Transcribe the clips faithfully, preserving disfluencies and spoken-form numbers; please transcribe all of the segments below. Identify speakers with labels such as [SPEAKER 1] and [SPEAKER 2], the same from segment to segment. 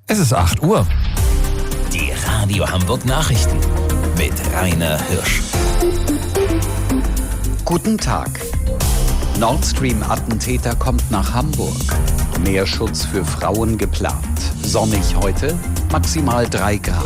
[SPEAKER 1] Es ist acht Uhr.
[SPEAKER 2] Die Radio Hamburg Nachrichten mit Rainer Hirsch.
[SPEAKER 3] Guten Tag. Nord Stream-Attentäter kommt nach Hamburg. Mehr Schutz für Frauen geplant. Sonnig heute, maximal drei Grad.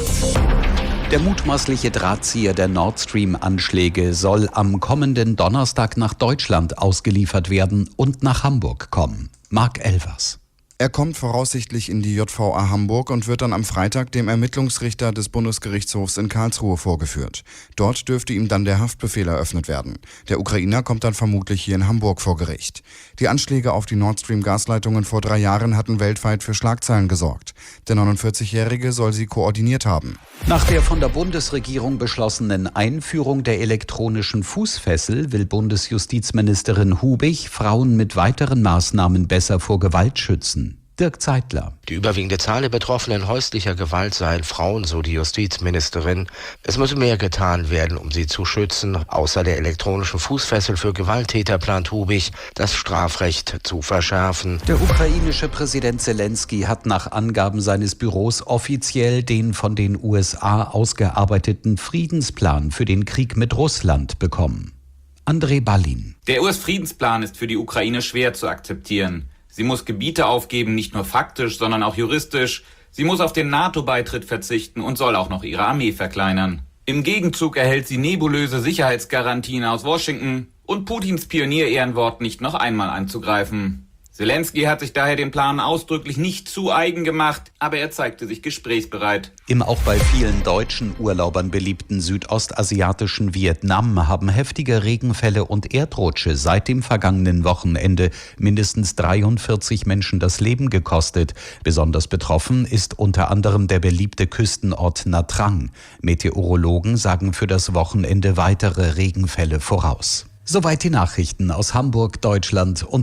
[SPEAKER 3] Der mutmaßliche Drahtzieher der Nord Stream-Anschläge soll am kommenden Donnerstag nach Deutschland ausgeliefert werden und nach Hamburg kommen. Marc Elvers.
[SPEAKER 4] Er kommt voraussichtlich in die J V A Hamburg und wird dann am Freitag dem Ermittlungsrichter des Bundesgerichtshofs in Karlsruhe vorgeführt. Dort dürfte ihm dann der Haftbefehl eröffnet werden. Der Ukrainer kommt dann vermutlich hier in Hamburg vor Gericht. Die Anschläge auf die Nord Stream-Gasleitungen vor drei Jahren hatten weltweit für Schlagzeilen gesorgt. Der neunundvierzigjährige soll sie koordiniert haben.
[SPEAKER 3] Nach der von der Bundesregierung beschlossenen Einführung der elektronischen Fußfessel will Bundesjustizministerin Hubig Frauen mit weiteren Maßnahmen besser vor Gewalt schützen. Dirk Zeitler.
[SPEAKER 5] Die überwiegende Zahl der Betroffenen häuslicher Gewalt seien Frauen, so die Justizministerin. Es müsse mehr getan werden, um sie zu schützen. Außer der elektronischen Fußfessel für Gewalttäter plant Hubig, das Strafrecht zu verschärfen.
[SPEAKER 3] Der ukrainische Präsident Zelensky hat nach Angaben seines Büros offiziell den von den U S A ausgearbeiteten Friedensplan für den Krieg mit Russland bekommen. André Ballin.
[SPEAKER 6] Der U S-Friedensplan ist für die Ukraine schwer zu akzeptieren. Sie muss Gebiete aufgeben, nicht nur faktisch, sondern auch juristisch. Sie muss auf den NATO-Beitritt verzichten und soll auch noch ihre Armee verkleinern. Im Gegenzug erhält sie nebulöse Sicherheitsgarantien aus Washington und Putins Pionierehrenwort, nicht noch einmal anzugreifen. Zelensky hat sich daher den Plan ausdrücklich nicht zu eigen gemacht, aber er zeigte sich gesprächsbereit.
[SPEAKER 3] Im auch bei vielen deutschen Urlaubern beliebten südostasiatischen Vietnam haben heftige Regenfälle und Erdrutsche seit dem vergangenen Wochenende mindestens dreiundvierzig Menschen das Leben gekostet. Besonders betroffen ist unter anderem der beliebte Küstenort Nha Trang. Meteorologen sagen für das Wochenende weitere Regenfälle voraus. Soweit die Nachrichten aus Hamburg, Deutschland und